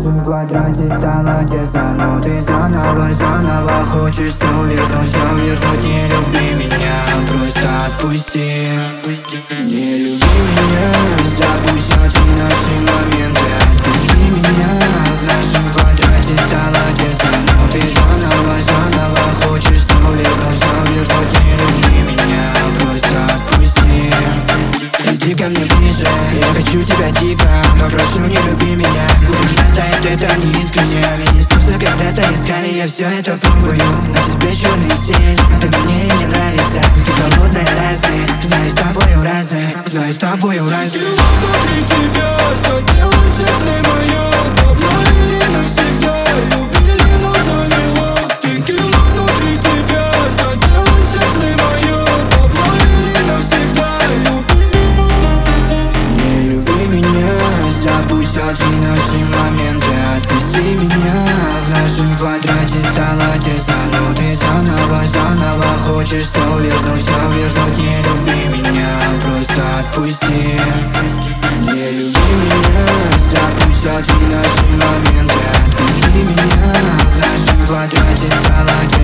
нашем квадрате стало тесно, но ты заново хочешь все вернуть. Не люби меня, просто отпусти. Не люби меня, забудь все наши моменты. Отпусти меня, в нашем квадрате стало тесно, но ты заново хочешь все вернуть. Не люби меня, просто отпусти. Иди ко мне ближе, я хочу тебя дико, но прошу, не люби меня. Губы хватает, это не искренне. Ведь то, что когда-то искали, я все это пробую. На тебе черный стиль, это мне не нравится. Ты холодная, разная, знаю, с тобою разная, знаю, с тобою разная. Внутри тебя согрело сердце мое, давно или навсегда любили, но замело. Текила внутри тебя согрело сердце мое, давно или навсегда любили. Не люби меня, забудь все наши моменты. Отпусти меня, в нашем квадрате стало тесно, но ты заново хочешь все вернуть. Не люби меня, просто отпусти. Не люби меня, забудь все наши моменты. Отпусти меня, в нашем квадрате стало тесно.